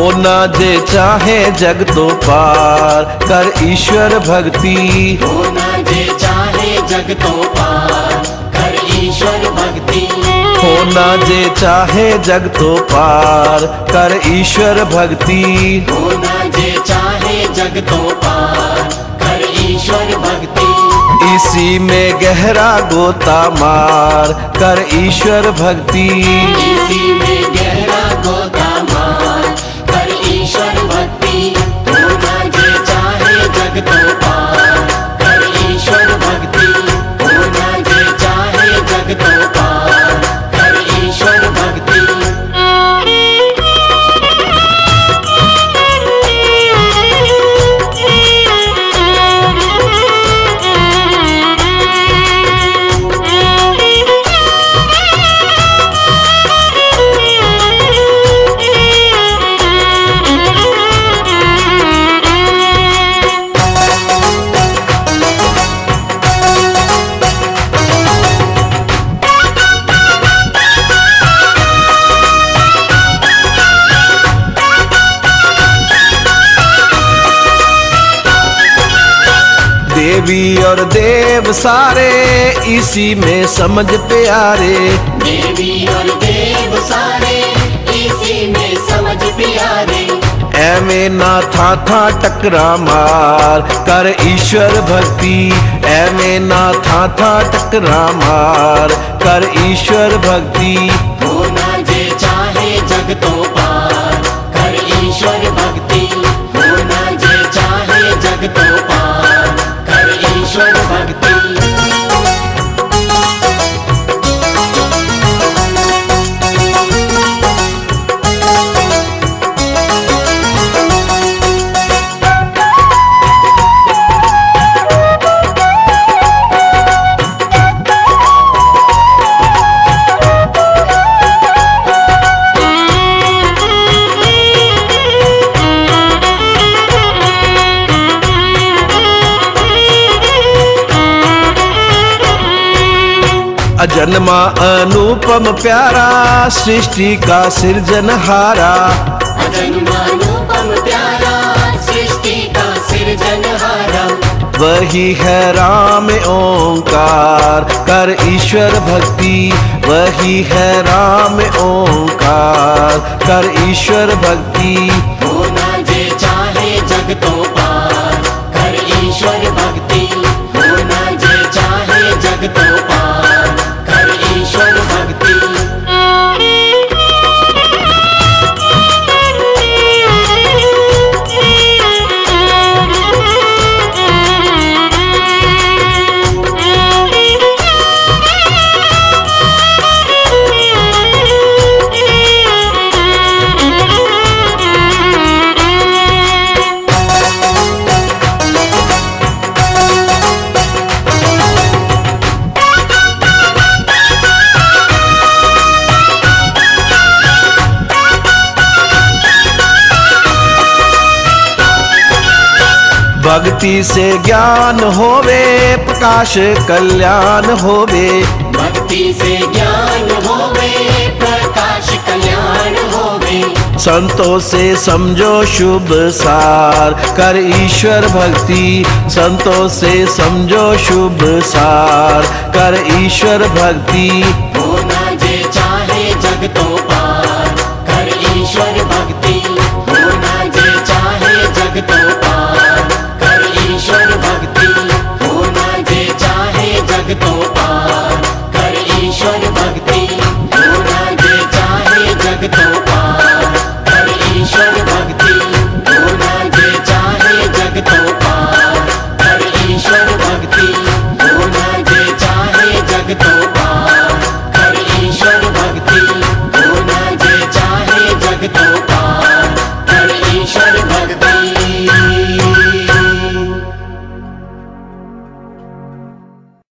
होना जे चाहे जग तो पार, कर ईश्वर भक्ति। होना जे चाहे जग तो पार, कर ईश्वर भक्ति। होना जे चाहे जग तो पार, कर ईश्वर भक्ति। होना जे चाहे जग तो पार, कर ईश्वर भक्ति। इसी में गहरा गोता मार, कर ईश्वर भक्ति। इसी में गहरा गोता मार, कर ईश्वर भक्ति। होना जे चाहे जग तो पार, कर ईश्वर भक्ति। होना जे चाहे जग तो पार, कर ईश्वर भक्ति। देवी और देव सारे इसी में समझ प्यारे। देवी और देव सारे इसी में समझ प्यारे। ऐਵੇਂ ना था टकरा मार, कर ईश्वर भक्ति। ऐਵੇਂ ना था टकरा मार, कर ईश्वर भक्ति। होना जे चाहे जग तो पार, कर ईश्वर भक्ति। होना जे चाहे जग तो पार, कर ईश्वर भक्ति। अजन्मा अनुपम प्यारा, सृष्टि का सृजनहारा। अजन्मा अनुपम प्यारा, सृष्टि का सृजनहारा। वही है राम ओंकार, कर ईश्वर भक्ति। वही है राम ओंकार, कर ईश्वर भक्ति। होना जे चाहे जग तो पार, कर ईश्वर भक्ति। होना जे चाहे जग तो पार, कर ईश्वर भक्ति। भक्ति से ज्ञान होवे, प्रकाश कल्याण होवे। भक्ति से ज्ञान होवे, प्रकाश कल्याण होवे। संतों से समझो शुभ सार, कर ईश्वर भक्ति। संतों से समझो शुभ सार, कर ईश्वर भक्ति। होना जे चाहे जग तो पार, कर ईश्वर